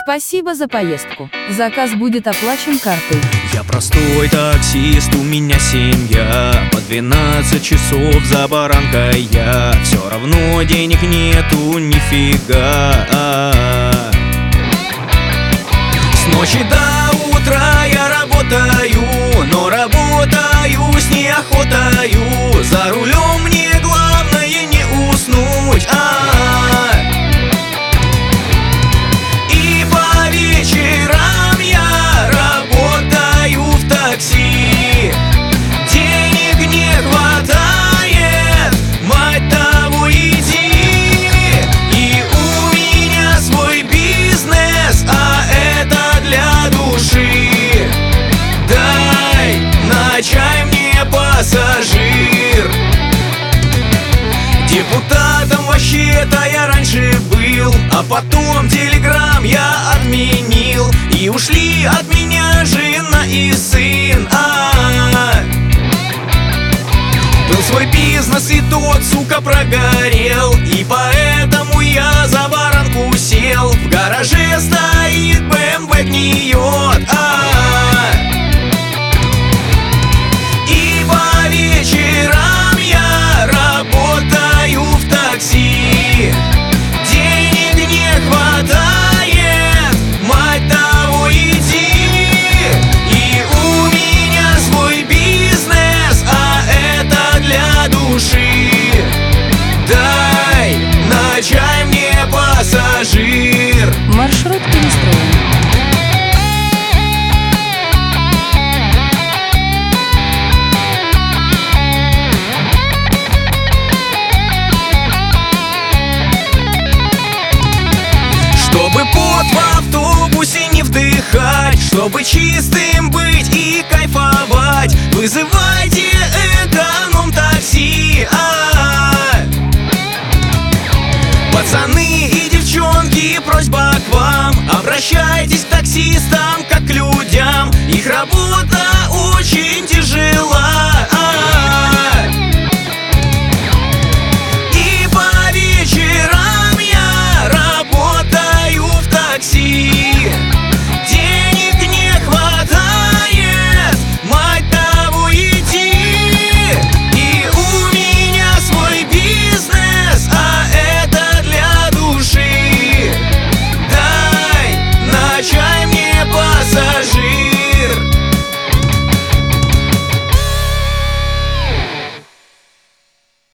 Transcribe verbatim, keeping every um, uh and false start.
Спасибо за поездку. Заказ будет оплачен картой. Я простой таксист, у меня семья. По двенадцать часов за баранкой я. Все равно денег нету нифига. С ночи до утра я работаю, но работаю с неохотою. За рулем мне главное не уснуть. А-а-а. И по вечерам я работаю в такси. Денег не хватает, мать того иди. И у меня свой бизнес, а это для души. Дай на чай мне, пассажир. Депутатом вообще-то я раньше был, а потом телеграм я отменил. И ушли от меня жена и сын. А-а-а. Был свой бизнес, и тот, сука, прогорел. И поэтому я за баранку сел. В гараже стоит бэ эм вэ, гниет. А-а-а. И по вечерам я работаю в такси. Денег не хватает, мать того иди. И у меня свой бизнес, а это для души. Дай на чай мне, пассажир. Маршрут перестроен. Чтобы пот в автобусе не вдыхать, чтобы чистым быть и кайфовать, вызывайте эконом-такси. А-а-а. Пацаны и девчонки, просьба к вам: обращайтесь к таксистам